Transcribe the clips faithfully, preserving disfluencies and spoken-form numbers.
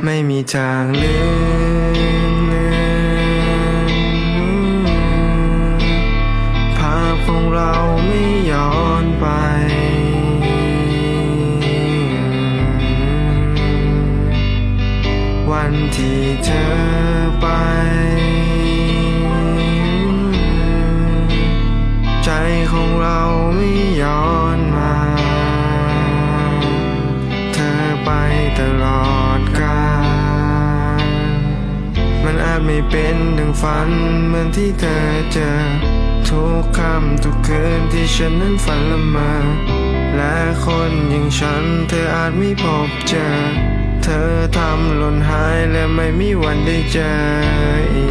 ไม่มีทางลืมเลือนภาพของเราไม่ย้อนไปวันที่เธอไปใจของเราไม่ย้อนมาเธอไปตลอดกาลมันอาจไม่เป็นดังฝันเหมือนที่เธอเจอทุกค่ำทุกคืนที่ฉันนั้นฝันละเมอและคนอย่างฉันเธออาจไม่พบเจอเธอทำหล่นหายและไม่มีวันได้เจออี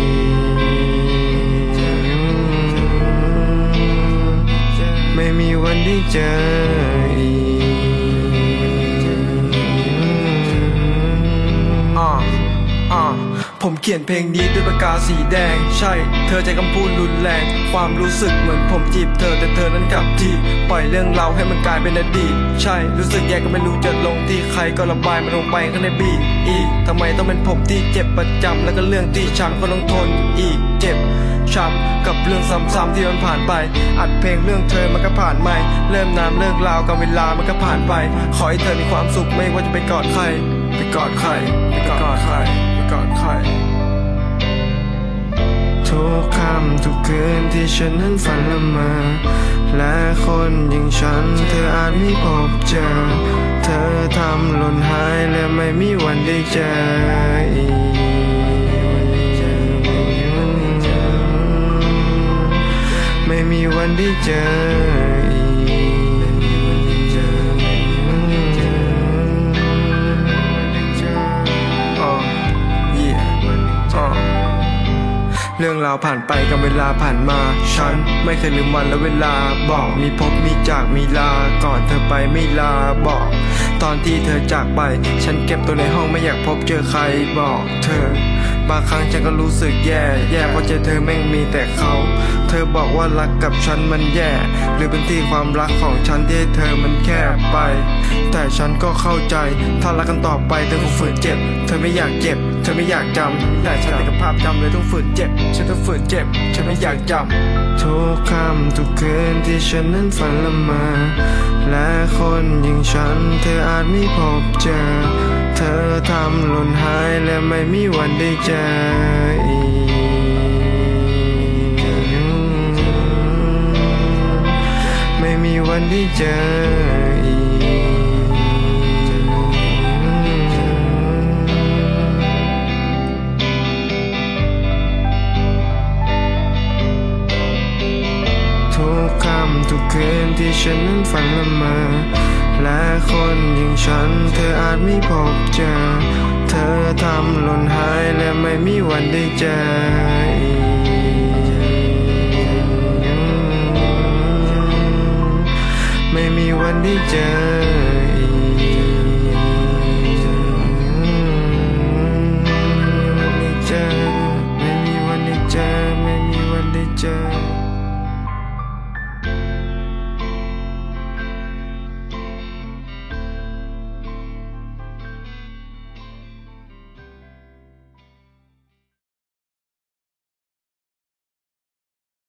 กไม่มีวันได้เจออีกอ่าอ่าผมเขียนเพลงนี้ด้วยปากกาสีแดงใช่เธอใจคำพูดรุนแรงความรู้สึกเหมือนผมจีบเธอแต่เธอนั้นกลับที่ปล่อยเรื่องราวให้มันกลายเป็นอดีตใช่รู้สึกแย่ก็ไม่รู้จะลงที่ใครก็ระบายมันลงไปข้างในบีทอีกทำไมต้องเป็นผมที่เจ็บประจำแล้วก็เรื่องที่ช้ำก็ต้องทนอีกเจ็บช้ำกับเรื่องซ้ำๆที่มันผ่านไปอัดเพลงเรื่องเธอมันก็ผ่านไปเริ่มนานเลิกราวกับเวลามันก็ผ่านไปขอให้เธอมีความสุขไม่ว่าจะไปกอดใครไปกอดใครไปกอดใครกอดใครทุกค่ำทุกคืนที่ฉันนั้นฝันละเมอและคนอย่างฉันเธออาจไม่พบเจอเธอทำหล่นหายและไม่มีวันได้เจออีกไม่มีวันได้เจออีกเรื่องราวผ่านไปกับเวลาผ่านมาฉันไม่เคยลืมวันและเวลาบอกมีพบมีจากมีลาก่อนเธอไปไม่ลาบอกตอนที่เธอจากไปฉันเก็บตัวในห้องไม่อยากพบเจอใครบอกเธอบางครั้งฉันก็รู้สึกแย่แย่เพราะใจเธอแม่งมีแต่เขาเธอบอกว่ารักกับฉันมันแย่หรือเป็นที่ความรักของฉันที่ให้เธอมันแคบไปแต่ฉันก็เข้าใจถ้ารักกันต่อไปเธอคงฝืนเจ็บเธอไม่อยากเจ็บเธอไม่อยากจำแต่ฉันติดกับภาพจำเลยต้องฝืนเจ็บฉันต้องฝืนเจ็บฉันไม่อยากจำทุกค่ำทุกคืนที่ฉันนั้นฝันละเมอและคนอย่างฉันเธออาจไม่พบเจอเธอทำหล่นหายและไม่มีวันได้เจออีกไม่มีวันได้เจออีกทุกค่ำทุกคืนที่ฉันนั้นฝันละเมอและคนอย่างฉันเธออาจไม่พบเจอเธอทำหล่นหายและไม่มีวันได้เจออีกไม่มีวันได้เจอ